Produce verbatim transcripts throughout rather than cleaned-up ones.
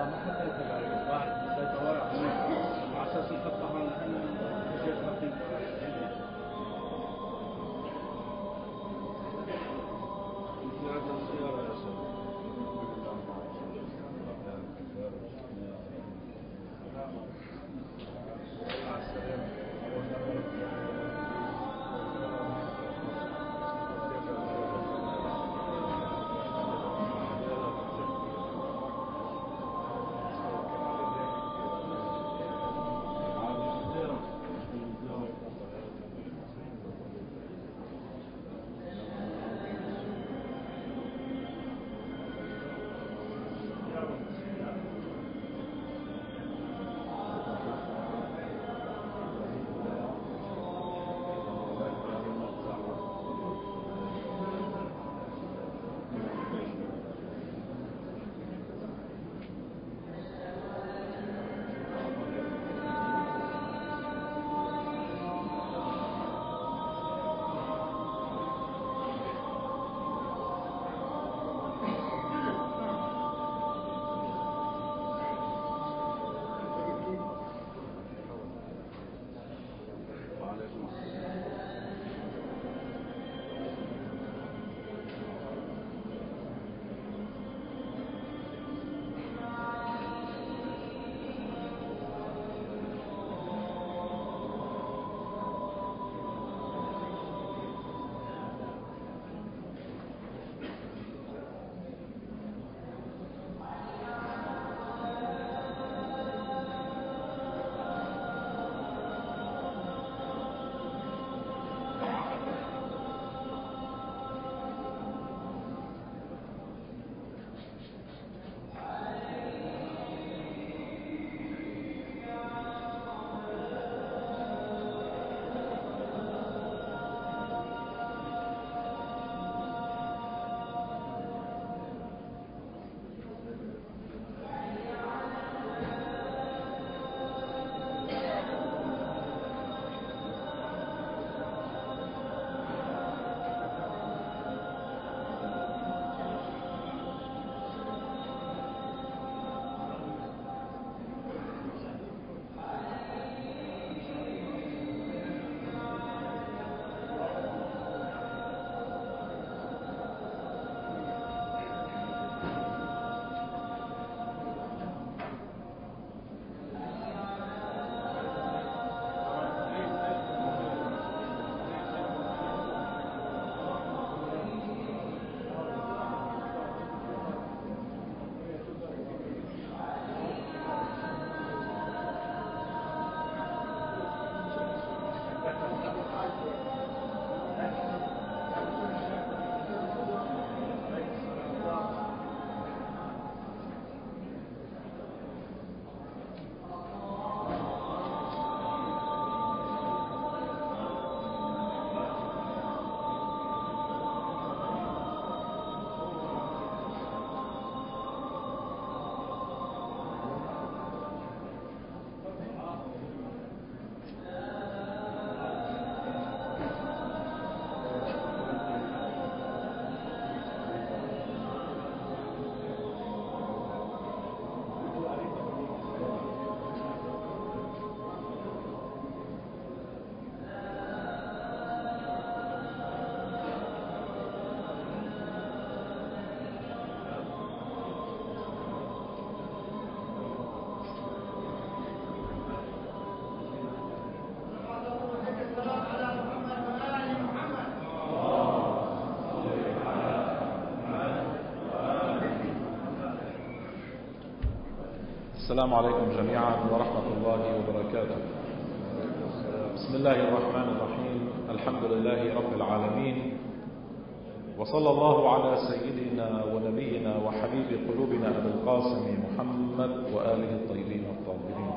السلام عليكم جميعا ورحمة الله وبركاته. بسم الله الرحمن الرحيم. الحمد لله رب العالمين، وصلى الله على سيدنا ونبينا وحبيب قلوبنا أبي القاسم محمد وآله الطيبين الطاهرين.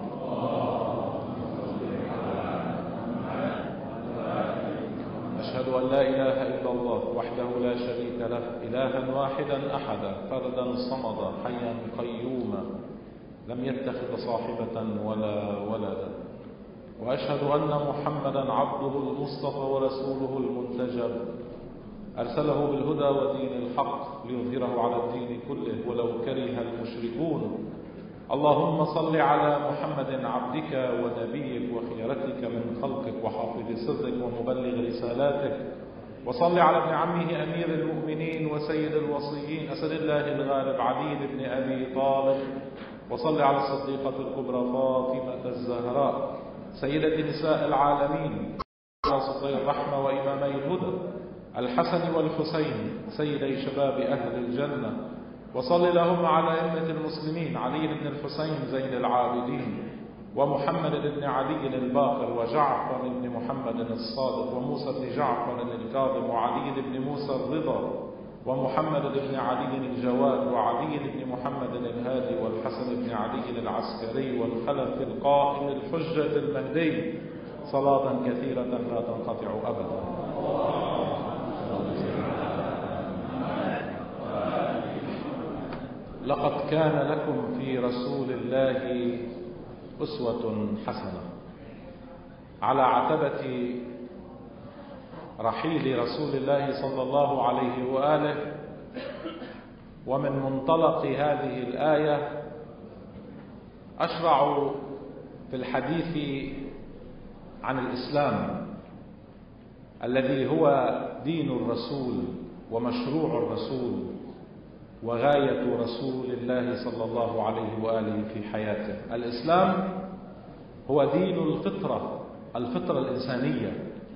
أشهد أن لا إله إلا الله وحده لا شريك له، إلها واحدا أحدا فردا صمدا حيا قيوما لم يتخذ صاحبة ولا ولدا، وأشهد أن محمدا عبده المصطفى ورسوله المنتجب، أرسله بالهدى ودين الحق ليظهره على الدين كله ولو كره المشركون. اللهم صل على محمد عبدك ونبيك وخيرتك من خلقك وحافظ سرك ومبلغ رسالاتك، وصل على ابن عمه أمير المؤمنين وسيد الوصيين أسد الله الغالب علي بن أبي طالب، وصل على الصديقة الكبرى فاطمة الزهراء سيدة نساء العالمين، على صدي الرحمة وإمامي الهدى الحسن والحسين سيدي شباب أهل الجنة، وصل لهم على أئمة المسلمين علي بن الحسين زين العابدين، ومحمد بن علي الباقر، وجعفر بن محمد الصادق، وموسى بن جعفر الكاظم، وعلي بن موسى الرضا، ومحمد بن علي الجواد، وعلي بن محمد الهادي، والحسن بن علي العسكري، والخلف القائم الحجة المهدي، صلاة كثيرة لا تنقطع أبدا. لقد كان لكم في رسول الله أسوة حسنة. على عتبة رحيل رسول الله صلى الله عليه وآله، ومن منطلق هذه الآية أشرع في الحديث عن الإسلام الذي هو دين الرسول ومشروع الرسول وغاية رسول الله صلى الله عليه وآله في حياته. الإسلام هو دين الفطرة، الفطرة الإنسانية،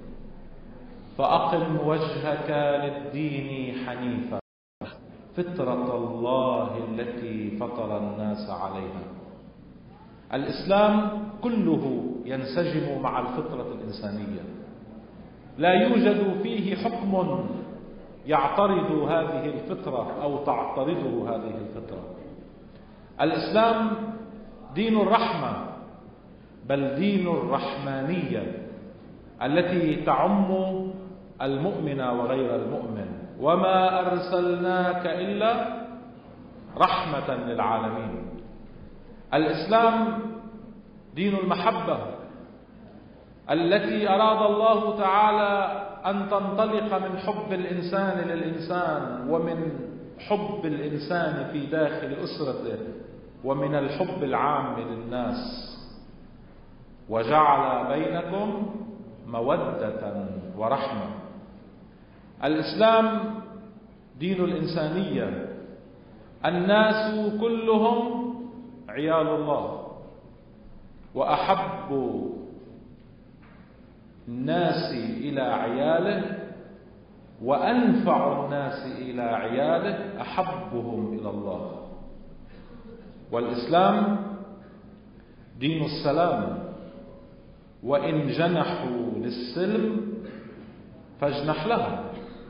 فأقم وجهك للدين حنيفا فطرة الله التي فطر الناس عليها. الإسلام كله ينسجم مع الفطرة الإنسانية، لا يوجد فيه حكم يعترض هذه الفطرة أو تعترضه هذه الفطرة. الإسلام دين الرحمة، بل دين الرحمانية التي تعم المؤمن وغير المؤمن، وما أرسلناك إلا رحمة للعالمين. الإسلام دين المحبة التي أراد الله تعالى أن تنطلق من حب الإنسان للإنسان، ومن حب الإنسان في داخل أسرته، ومن الحب العام للناس، وجعل بينكم مودة ورحمة. الإسلام دين الإنسانية، الناس كلهم عيال الله، وأحب الناس إلى عياله وأنفع الناس إلى عياله أحبهم إلى الله. والإسلام دين السلام، وإن جنحوا للسلم فاجنح لها.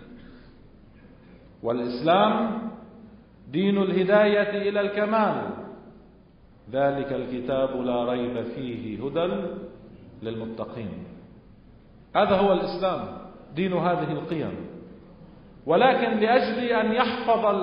والإسلام دين الهداية إلى الكمال، ذلك الكتاب لا ريب فيه هدى للمتقين. هذا هو الإسلام، دين هذه القيم. ولكن لأجل أن يحفظ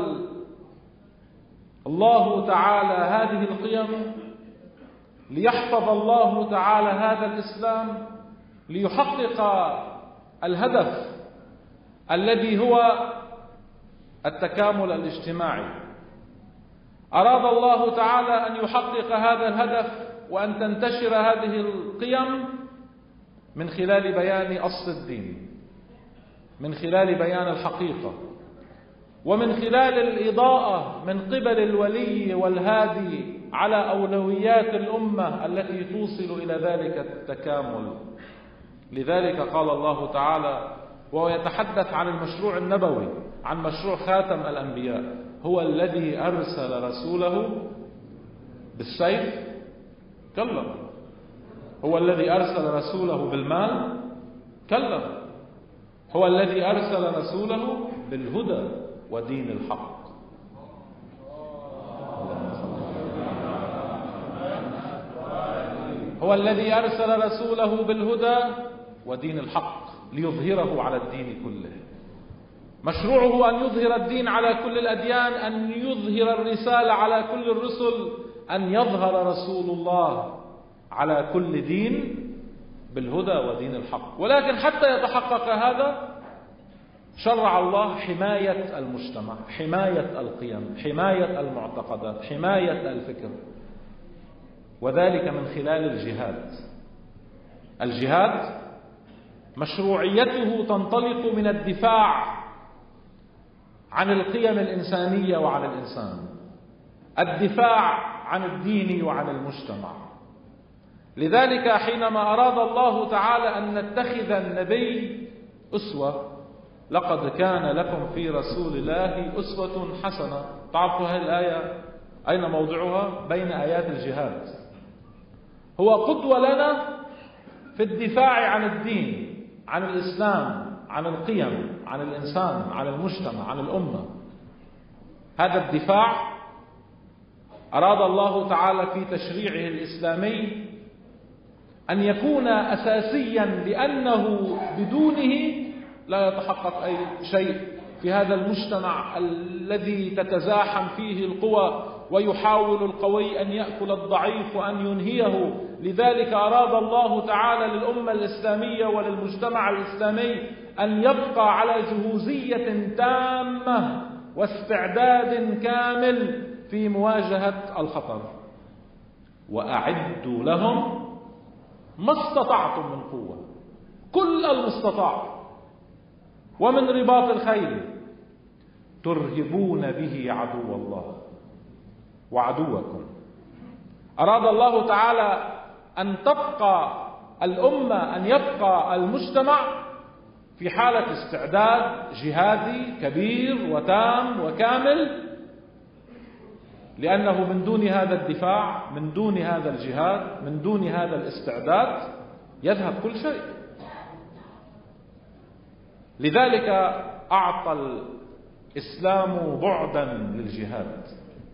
الله تعالى هذه القيم، ليحفظ الله تعالى هذا الإسلام، ليحقق الهدف الذي هو التكامل الاجتماعي، أراد الله تعالى أن يحقق هذا الهدف وأن تنتشر هذه القيم من خلال بيان أصل الدين، من خلال بيان الحقيقة، ومن خلال الإضاءة من قبل الولي والهادي على أولويات الأمة التي توصل إلى ذلك التكامل. لذلك قال الله تعالى وهو يتحدث عن المشروع النبوي، عن مشروع خاتم الأنبياء: هو الذي أرسل رسوله بالسيف؟ كلا. هو الذي أرسل رسوله بالمال؟ كلا. هو الذي أرسل رسوله بالهدى ودين الحق. هو الذي أرسل رسوله بالهدى ودين الحق ليظهره على الدين كله. مشروعه أن يظهر الدين على كل الأديان، أن يظهر الرسالة على كل الرسل، أن يظهر رسول الله على كل دين بالهدى ودين الحق. ولكن حتى يتحقق هذا شرع الله حماية المجتمع، حماية القيم، حماية المعتقدات، حماية الفكر. وذلك من خلال الجهاد. الجهاد مشروعيته تنطلق من الدفاع عن القيم الإنسانية وعن الإنسان، الدفاع عن الدين وعن المجتمع. لذلك حينما أراد الله تعالى أن نتخذ النبي أسوة، لقد كان لكم في رسول الله أسوة حسنة. تعرفوا هذه الآية أين موضعها؟ بين آيات الجهاد. هو قدوة لنا في الدفاع عن الدين، عن الإسلام، عن القيم، عن الإنسان، عن المجتمع، عن الأمة. هذا الدفاع أراد الله تعالى في تشريعه الإسلامي أن يكون أساسيا، لأنه بدونه لا يتحقق أي شيء في هذا المجتمع الذي تتزاحم فيه القوى ويحاول القوي أن يأكل الضعيف وأن ينهيه. لذلك أراد الله تعالى للأمة الإسلامية وللمجتمع الإسلامي أن يبقى على جهوزية تامة واستعداد كامل في مواجهة الخطر. وأعدوا لهم ما استطعتم من قوة، كل المستطاع، ومن رباط الخيل ترهبون به عدو الله وعدوكم. أراد الله تعالى أن تبقى الأمة، أن يبقى المجتمع في حالة استعداد جهادي كبير وتام وكامل، لأنه من دون هذا الدفاع، من دون هذا الجهاد، من دون هذا الاستعداد يذهب كل شيء. لذلك أعطى الإسلام بعدا للجهاد،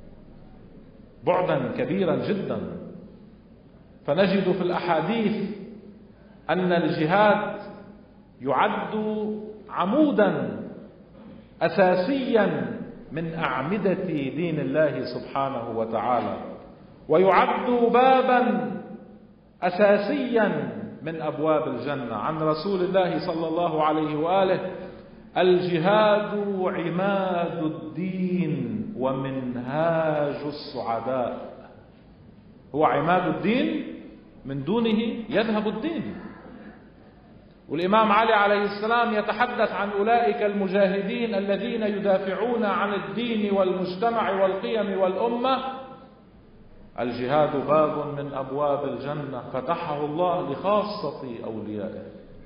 بعدا كبيرا جدا. فنجد في الأحاديث أن الجهاد يعد عمودا أساسيا من أعمدة دين الله سبحانه وتعالى، ويعد بابا أساسيا من أبواب الجنة. عن رسول الله صلى الله عليه وآله: الجهاد عماد الدين ومنهاج السعداء. هو عماد الدين، من دونه يذهب الدين. والإمام علي عليه السلام يتحدث عن أولئك المجاهدين الذين يدافعون عن الدين والمجتمع والقيم والأمة: الجهاد باب من أبواب الجنة فتحه الله لخاصة أوليائه،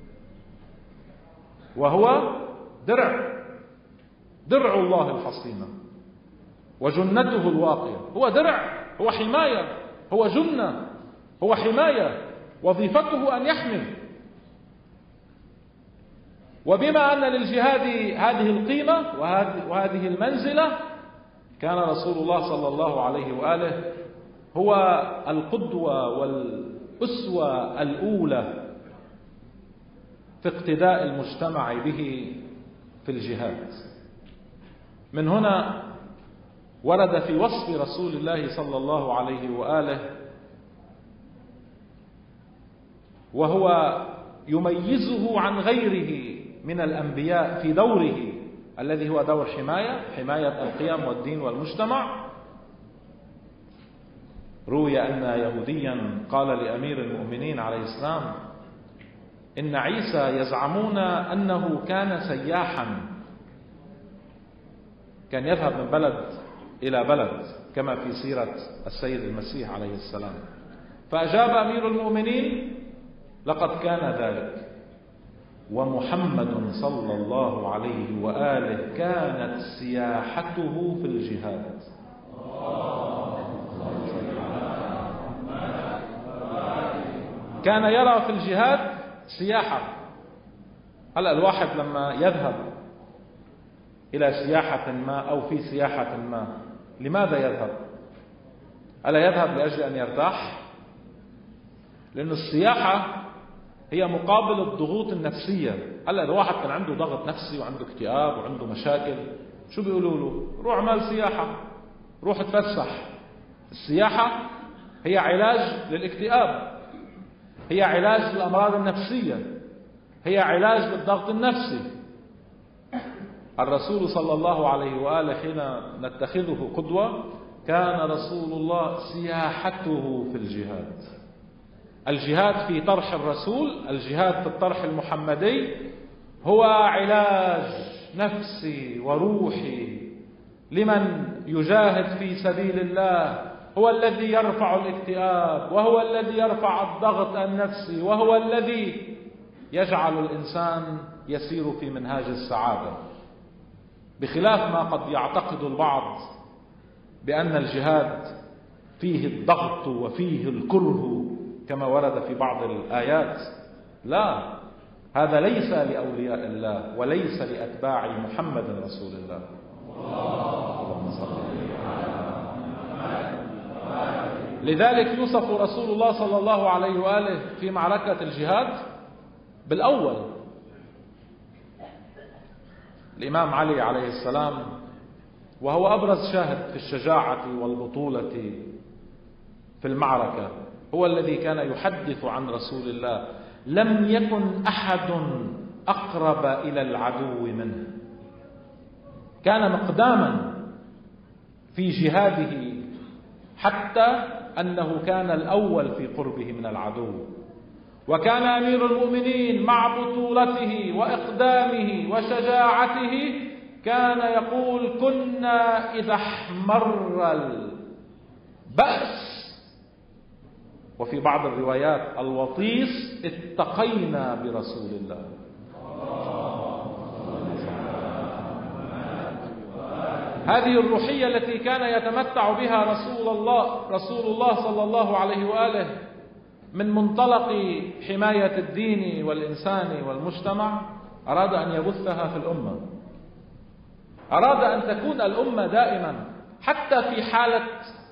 وهو درع درع الله الحصينة وجنته الواقية. هو درع، هو حماية، هو جنة، هو حماية، وظيفته أن يحمي. وبما أن للجهاد هذه القيمة وهذه المنزلة، كان رسول الله صلى الله عليه وآله هو القدوة والأسوة الأولى في اقتداء المجتمع به في الجهاد. من هنا ورد في وصف رسول الله صلى الله عليه وآله وهو يميزه عن غيره من الأنبياء في دوره الذي هو دور حماية حماية القيم والدين والمجتمع. روي أن يهوديا قال لأمير المؤمنين عليه السلام: إن عيسى يزعمون أنه كان سياحا، كان يذهب من بلد إلى بلد كما في سيرة السيد المسيح عليه السلام. فأجاب أمير المؤمنين: لقد كان ذلك، ومحمد صلى الله عليه وآله كانت سياحته في الجهاد. كان يرى في الجهاد سياحة. هلأ الواحد لما يذهب إلى سياحة ما أو في سياحة ما، لماذا يذهب؟ ألا يذهب لأجل أن يرتاح؟ لأن السياحة هي مقابل الضغوط النفسية. هلا الواحد كان عنده ضغط نفسي وعنده اكتئاب وعنده مشاكل، شو بيقولوا له؟ روح اعمل سياحة، روح اتفسح. السياحة هي علاج للاكتئاب، هي علاج للأمراض النفسية، هي علاج للضغط النفسي. الرسول صلى الله عليه وآله حين نتخذه قدوة كان رسول الله سياحته في الجهاد. الجهاد في طرح الرسول، الجهاد في الطرح المحمدي هو علاج نفسي وروحي لمن يجاهد في سبيل الله، هو الذي يرفع الاكتئاب، وهو الذي يرفع الضغط النفسي، وهو الذي يجعل الإنسان يسير في منهاج السعادة، بخلاف ما قد يعتقد البعض بأن الجهاد فيه الضغط وفيه الكره كما ورد في بعض الآيات. لا، هذا ليس لأولياء الله وليس لأتباع محمد رسول الله. لذلك يوصف رسول الله صلى الله عليه وآله في معركة الجهاد بالأول. الإمام علي عليه السلام وهو أبرز شاهد في الشجاعة والبطولة في المعركة، هو الذي كان يحدث عن رسول الله: لم يكن أحد أقرب إلى العدو منه. كان مقداما في جهاده حتى أنه كان الأول في قربه من العدو. وكان أمير المؤمنين مع بطولته وإقدامه وشجاعته كان يقول: كنا إذا احمر البأس، وفي بعض الروايات الوطيس، اتقينا برسول الله. هذه الروحية التي كان يتمتع بها رسول الله رسول الله صلى الله عليه وآله من منطلق حماية الدين والإنسان والمجتمع، أراد أن يبثها في الأمة. أراد أن تكون الأمة دائما حتى في حالة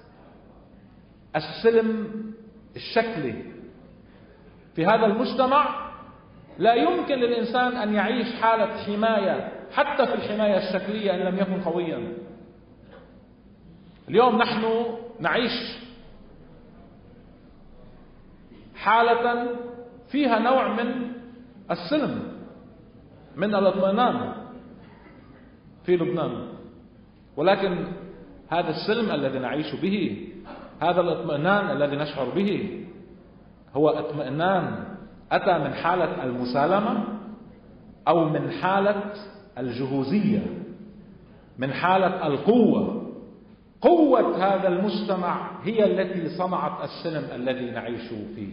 السلم الشكلي في هذا المجتمع، لا يمكن للإنسان أن يعيش حالة حماية حتى في الحماية الشكلية إن لم يكن قويا. اليوم نحن نعيش حالة فيها نوع من السلم، من الاطمئنان في لبنان، ولكن هذا السلم الذي نعيش به، هذا الاطمئنان الذي نشعر به، هو اطمئنان أتى من حالة المسالمة أو من حالة الجهوزية، من حالة القوة. قوة هذا المجتمع هي التي صنعت السلم الذي نعيش فيه.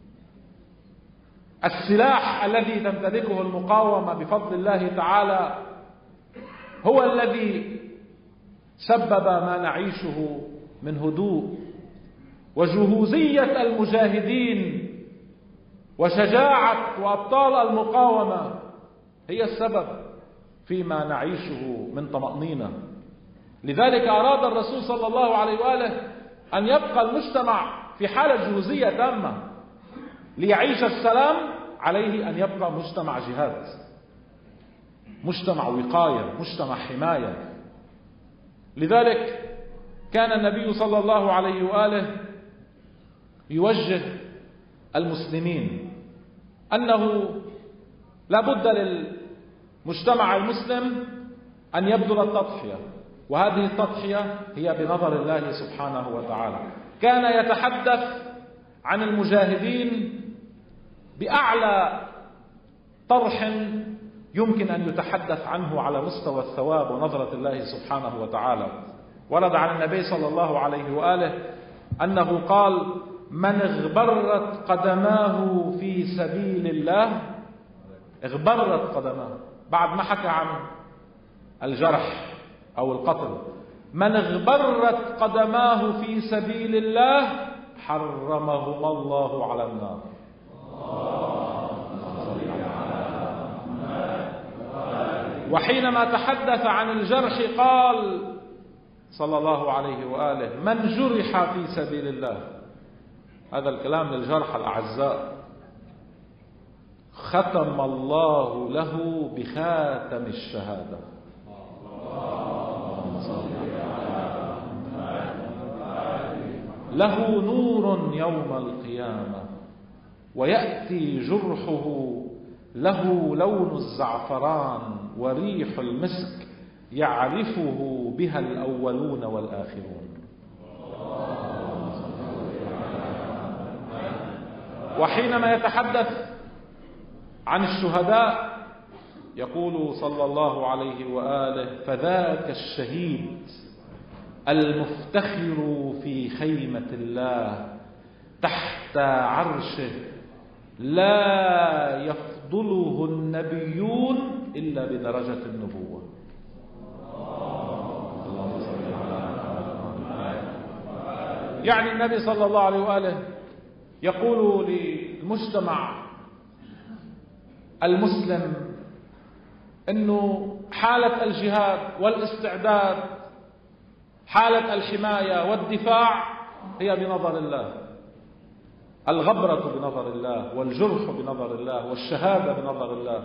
السلاح الذي تمتلكه المقاومة بفضل الله تعالى هو الذي سبب ما نعيشه من هدوء، وجهوزية المجاهدين وشجاعة وأبطال المقاومة هي السبب فيما نعيشه من طمأنينة. لذلك أراد الرسول صلى الله عليه وآله أن يبقى المجتمع في حالة جهوزية تامة. ليعيش السلام عليه أن يبقى مجتمع جهاد، مجتمع وقاية، مجتمع حماية. لذلك كان النبي صلى الله عليه وآله يوجه المسلمين أنه لا بد للمجتمع المسلم أن يبذل التضحية، وهذه التضحية هي بنظر الله سبحانه وتعالى. كان يتحدث عن المجاهدين بأعلى طرح يمكن أن يتحدث عنه على مستوى الثواب ونظرة الله سبحانه وتعالى. ورد عن النبي صلى الله عليه وآله أنه قال: من اغبرت قدماه في سبيل الله، اغبرت قدماه، بعد ما حكى عن الجرح أو القتل، من اغبرت قدماه في سبيل الله حرمهما الله على النار. وحينما تحدث عن الجرح قال صلى الله عليه وآله: من جرح في سبيل الله. هذا الكلام للجرح الأعزاء، ختم الله له بخاتم الشهادة. له نور يوم القيامة، ويأتي جرحه له لون الزعفران وريح المسك، يعرفه بها الأولون والآخرون. وحينما يتحدث عن الشهداء يقول صلى الله عليه وآله: فذاك الشهيد المفتخر في خيمة الله تحت عرشه لا يفضله النبيون إلا بدرجة النبوة. يعني النبي صلى الله عليه وآله يقول للمجتمع المسلم أنه حالة الجهاد والاستعداد، حالة الحماية والدفاع هي بنظر الله، الغبرة بنظر الله، والجرح بنظر الله، والشهادة بنظر الله.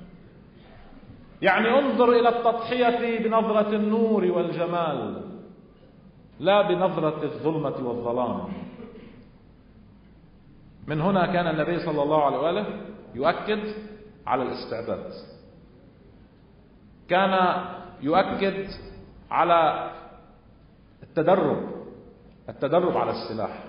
يعني انظر إلى التضحية بنظرة النور والجمال، لا بنظرة الظلمة والظلام. من هنا كان النبي صلى الله عليه وآله يؤكد على الاستعداد، كان يؤكد على التدرب التدرب على السلاح،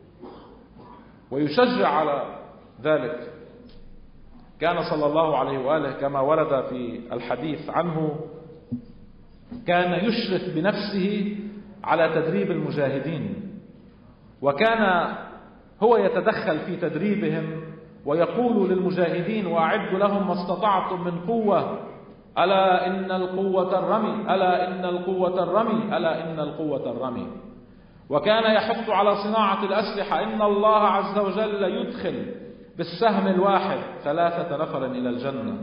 ويشجع على ذلك. كان صلى الله عليه وآله كما ورد في الحديث عنه كان يشرف بنفسه على تدريب المجاهدين، وكان هو يتدخل في تدريبهم ويقول للمجاهدين: وأعدوا لهم ما استطعتم من قوة، ألا إن القوة الرمي، ألا إن القوة الرمي، ألا إن القوة الرمي. وكان يحث على صناعة الأسلحة: إن الله عز وجل يدخل بالسهم الواحد ثلاثة نفر إلى الجنة.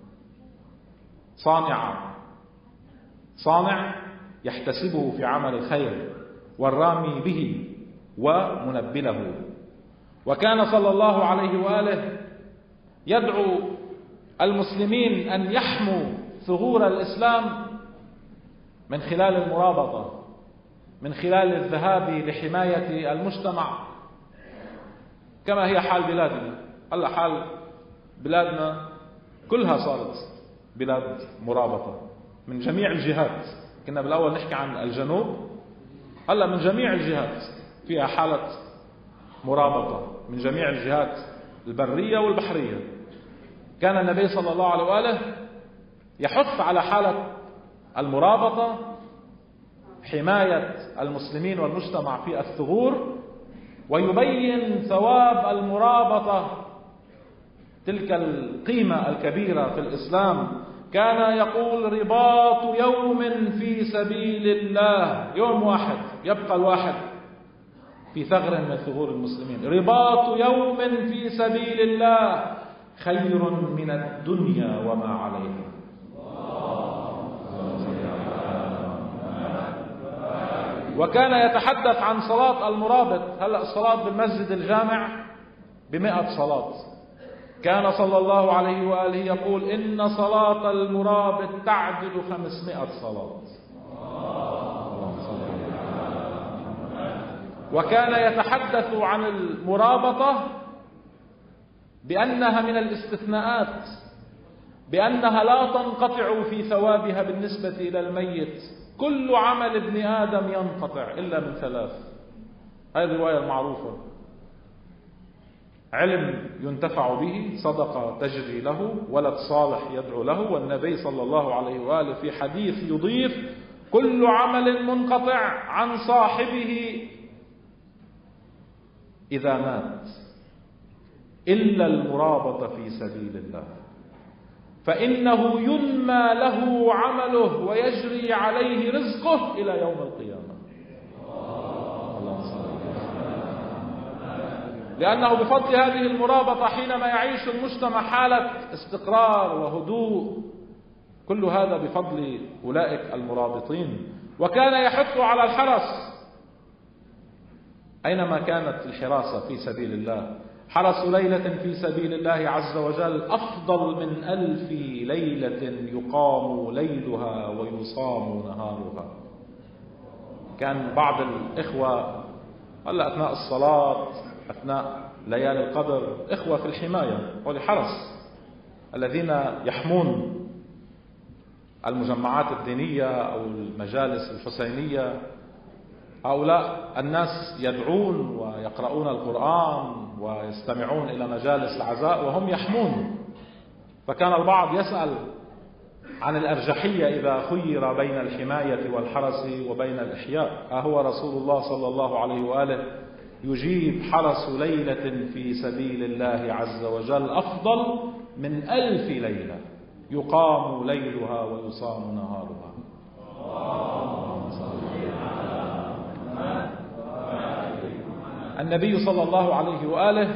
صانع صانع يحتسبه في عمل الخير، والرامي به ومنبله. وكان صلى الله عليه وآله يدعو المسلمين أن يحموا ثغور الإسلام من خلال المرابطة، من خلال الذهاب لحماية المجتمع، كما هي حال بلادنا. هلا حال بلادنا كلها صارت بلاد مرابطة من جميع الجهات. كنا بالأول نحكي عن الجنوب، هلا من جميع الجهات فيها حالة مرابطة، من جميع الجهات البرية والبحرية. كان النبي صلى الله عليه وآله يحث على حالة المرابطة، حماية المسلمين والمجتمع في الثغور، ويبين ثواب المرابطة، تلك القيمة الكبيرة في الإسلام. كان يقول: رباط يوم في سبيل الله، يوم واحد يبقى الواحد في ثغر من ثغور المسلمين، رباط يوم في سبيل الله خير من الدنيا وما عليها. وكان يتحدث عن صلاة المرابط. هلأ الصلاة بالمسجد الجامع بمئة صلاة. كان صلى الله عليه وآله يقول: إن صلاة المرابط تعدل خمسمائة صلاة. وكان يتحدث عن المرابطة بأنها من الاستثناءات، بأنها لا تنقطع في ثوابها بالنسبة إلى الميت. كل عمل ابن آدم ينقطع إلا من ثلاث. هذه الرواية المعروفة: علم ينتفع به، صدقة تجري له، ولد صالح يدعو له. والنبي صلى الله عليه وآله في حديث يضيف: كل عمل منقطع عن صاحبه إذا مات إلا المرابطة في سبيل الله، فإنه ينمى له عمله ويجري عليه رزقه إلى يوم القيامة. لأنه بفضل هذه المرابطة حينما يعيش المجتمع حالة استقرار وهدوء، كل هذا بفضل أولئك المرابطين. وكان يحث على الحرص أينما كانت الحراسة في سبيل الله. حرس ليلة في سبيل الله عز وجل أفضل من ألف ليلة يقام ليلها ويصام نهارها. كان بعض الإخوة هلا أثناء الصلاة، أثناء ليالي القدر، إخوة في الحماية والحرس الذين يحمون المجمعات الدينية أو المجالس الحسينية. هؤلاء الناس يدعون ويقرؤون القرآن ويستمعون إلى مجالس العزاء وهم يحمون. فكان البعض يسأل عن الأرجحية إذا خير بين الحماية والحرس وبين الإحياء. ها هو رسول الله صلى الله عليه وآله يجيب: حرس ليلة في سبيل الله عز وجل أفضل من ألف ليلة يقام ليلها ويصام نهارها. النبي صلى الله عليه وآله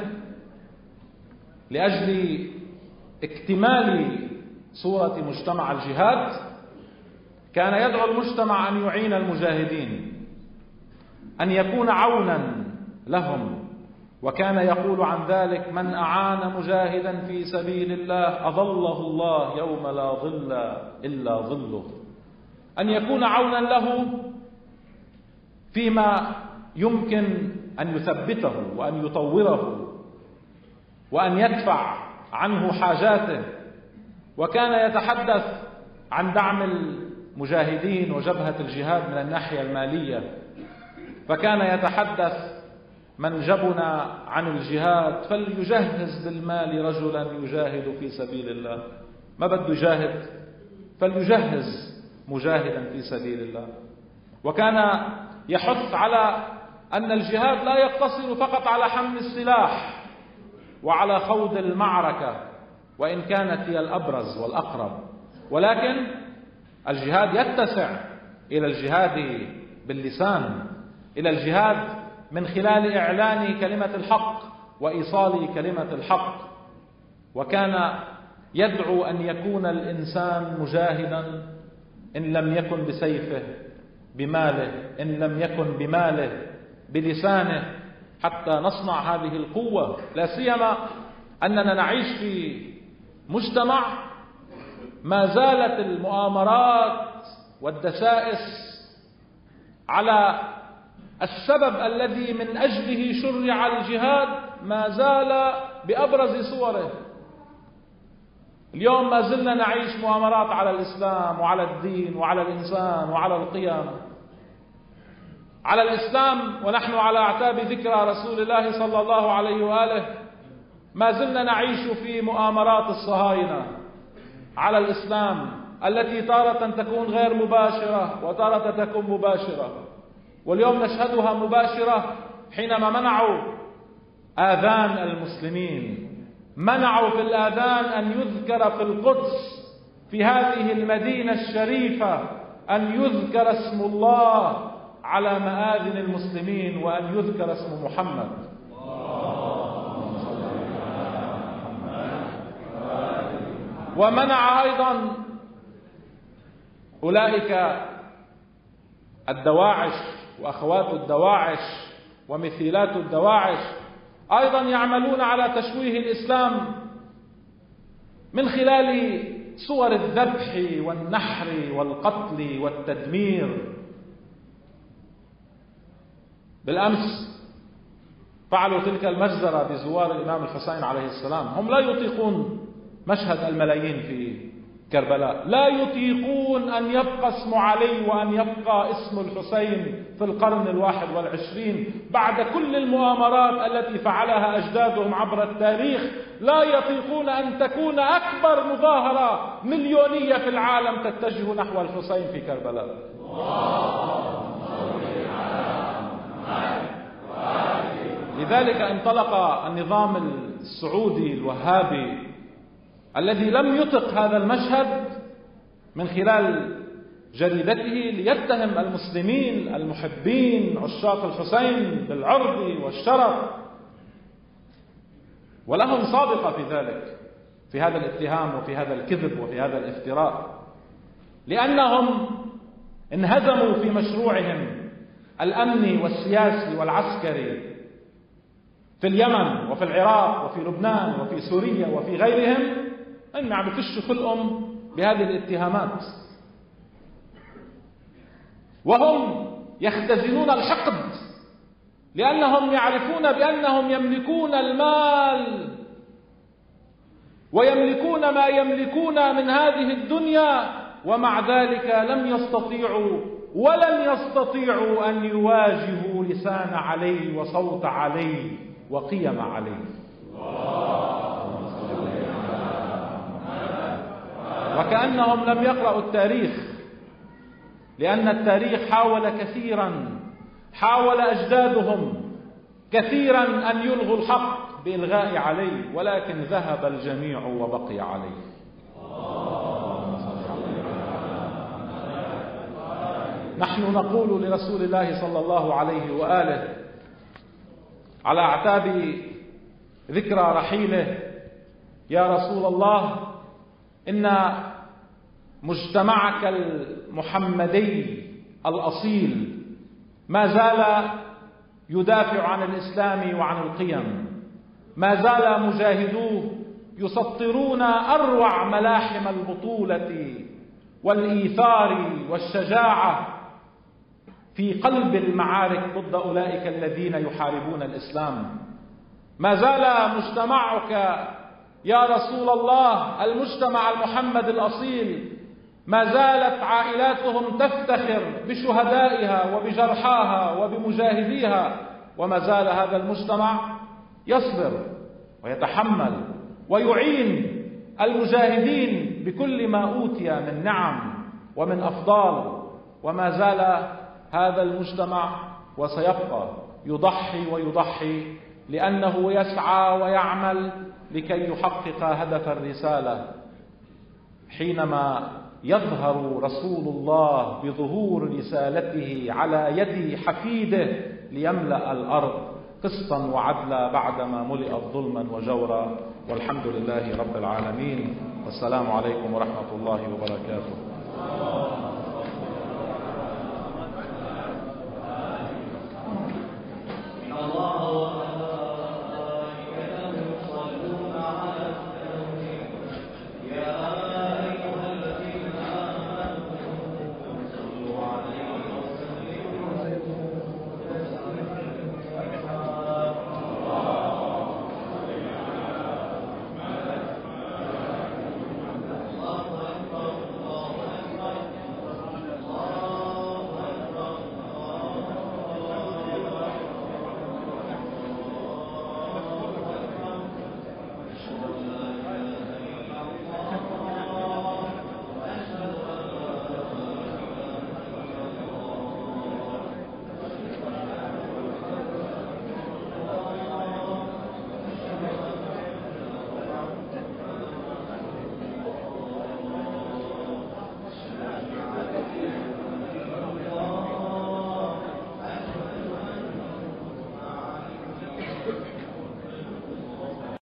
لأجل اكتمال صورة مجتمع الجهاد كان يدعو المجتمع أن يعين المجاهدين، أن يكون عونا لهم، وكان يقول عن ذلك: من أعان مجاهدا في سبيل الله أظله الله يوم لا ظل إلا ظله. أن يكون عونا له فيما يمكن أن يثبته وأن يطوره وأن يدفع عنه حاجاته. وكان يتحدث عن دعم المجاهدين وجبهة الجهاد من الناحية المالية، فكان يتحدث: من جبن عن الجهاد فليجهز بالمال رجلا يجاهد في سبيل الله. ما بده يجاهد فليجهز مجاهدا في سبيل الله. وكان يحث على أن الجهاد لا يقتصر فقط على حمل السلاح وعلى خوض المعركة، وإن كانت هي الأبرز والأقرب، ولكن الجهاد يتسع إلى الجهاد باللسان، إلى الجهاد من خلال إعلان كلمة الحق وإيصال كلمة الحق. وكان يدعو أن يكون الإنسان مجاهدا إن لم يكن بسيفه بماله، إن لم يكن بماله بلسانه، حتى نصنع هذه القوة. لا سيما أننا نعيش في مجتمع ما زالت المؤامرات والدسائس على السبب الذي من أجله شرع الجهاد ما زال بأبرز صوره. اليوم ما زلنا نعيش مؤامرات على الإسلام وعلى الدين وعلى الإنسان وعلى القيم. على الإسلام ونحن على أعتاب ذكرى رسول الله صلى الله عليه وآله ما زلنا نعيش في مؤامرات الصهاينة على الإسلام التي تارة تكون غير مباشرة وتارة تكون مباشرة. واليوم نشهدها مباشرة حينما منعوا آذان المسلمين، منعوا في الآذان أن يذكر في القدس في هذه المدينة الشريفة أن يذكر اسم الله على مآذن المسلمين وأن يذكر اسم محمد. ومنع أيضا أولئك الدواعش وأخوات الدواعش ومثيلات الدواعش أيضا يعملون على تشويه الإسلام من خلال صور الذبح والنحر والقتل والتدمير. بالأمس فعلوا تلك المجزرة بزوار الإمام الحسين عليه السلام. هم لا يطيقون مشهد الملايين في كربلاء، لا يطيقون أن يبقى اسم علي وأن يبقى اسم الحسين في القرن الواحد والعشرين بعد كل المؤامرات التي فعلها أجدادهم عبر التاريخ. لا يطيقون أن تكون أكبر مظاهرة مليونية في العالم تتجه نحو الحسين في كربلاء. لذلك انطلق النظام السعودي الوهابي الذي لم يطق هذا المشهد من خلال جريدته ليتهم المسلمين المحبين عشاق الحسين بالعرض والشرف، ولهم سابقة في ذلك، في هذا الاتهام وفي هذا الكذب وفي هذا الافتراء، لأنهم انهزموا في مشروعهم الأمني والسياسي والعسكري في اليمن وفي العراق وفي لبنان وفي سوريا وفي غيرهم. أن عم يفشوا خلقهم بهذه الاتهامات، وهم يختزنون الحقد لأنهم يعرفون بأنهم يملكون المال ويملكون ما يملكون من هذه الدنيا، ومع ذلك لم يستطيعوا ولن يستطيعوا أن يواجهوا لسان علي وصوت علي وقيم علي. وكأنهم لم يقرأوا التاريخ، لأن التاريخ حاول كثيرا، حاول أجدادهم كثيرا أن يلغوا الحق بإلغاء علي، ولكن ذهب الجميع وبقي علي. نحن نقول لرسول الله صلى الله عليه وآله على أعتاب ذكرى رحيله: يا رسول الله، إن مجتمعك المحمدي الأصيل ما زال يدافع عن الإسلام وعن القيم، ما زال مجاهدوه يسطرون أروع ملاحم البطولة والإيثار والشجاعة في قلب المعارك ضد أولئك الذين يحاربون الإسلام. ما زال مجتمعك يا رسول الله، المجتمع المحمد الأصيل، ما زالت عائلاتهم تفتخر بشهدائها وبجرحاها وبمجاهديها، وما زال هذا المجتمع يصبر ويتحمل ويعين المجاهدين بكل ما أوتي من نعم ومن أفضال، وما زال هذا المجتمع وسيبقى يضحي ويضحي، لأنه يسعى ويعمل لكي يحقق هدف الرسالة. حينما يظهر رسول الله بظهور رسالته على يد حفيده ليملأ الأرض قسطا وعدلا بعدما ملئت ظلما وجورا، والحمد لله رب العالمين، والسلام عليكم ورحمة الله وبركاته.